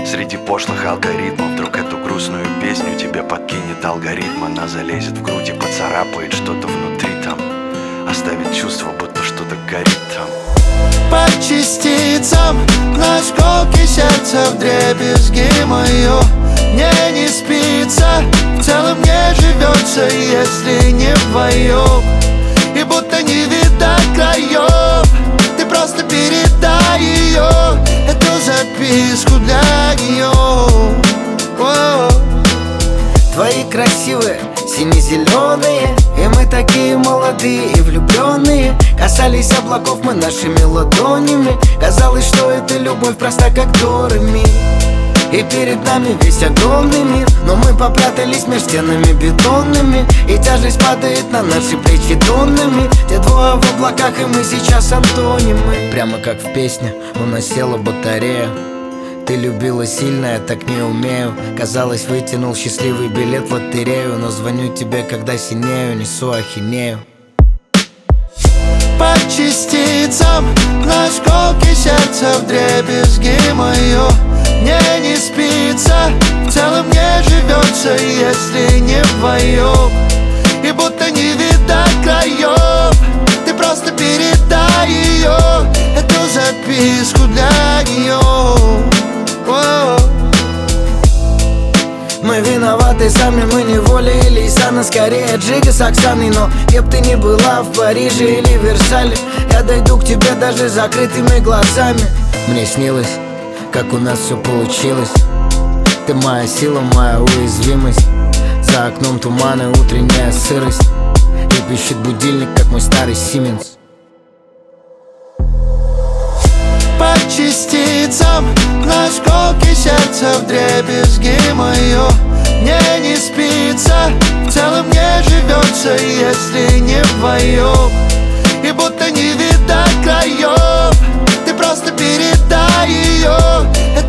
Среди пошлых алгоритмов вдруг эту грустную песню тебе подкинет алгоритм. Она залезет в грудь и поцарапает что-то внутри там, оставит чувство, будто что-то горит там. По частицам, на осколки сердца, вдребезги мое. Мне не спится, в целом не живется, если не вдвоем. И будто не видать краев, ты просто передай ее, эту записку для нее. Твои красивые, сине-зеленые, и мы такие молодые и влюбленные. Касались облаков мы нашими ладонями. Казалось, что это любовь проста, как Дорами. И перед нами весь огромный мир, но мы попрятались между стенами бетонными, и тяжесть падает на наши плечи тоннами. Те двое в облаках, и мы сейчас антонимы. Прямо как в песне у нас села батарея. Ты любила сильно, я так не умею. Казалось, вытянул счастливый билет в лотерею, но звоню тебе, когда синею, несу ахинею. По частицам, на осколки сердца, вдребезги мое. Мне не спится, в целом не живется, если не вдвоем. И будто не видать краев, ты просто передай ее, эту записку для нее. Мы виноваты сами, мы не волили Исана, скорее Джига с Оксаной. Но где б ты ни была, в Париже или Версале, я дойду к тебе даже закрытыми глазами. Мне снилось, как у нас все получилось. Ты моя сила, моя уязвимость. За окном туман и утренняя сырость, и пищит будильник, как мой старый Сименс. По частицам, на осколки сердца, вдребезги мое. Мне не спится, в целом не живется, если не вдвоем. И будто не видать краев, ты просто передай ее,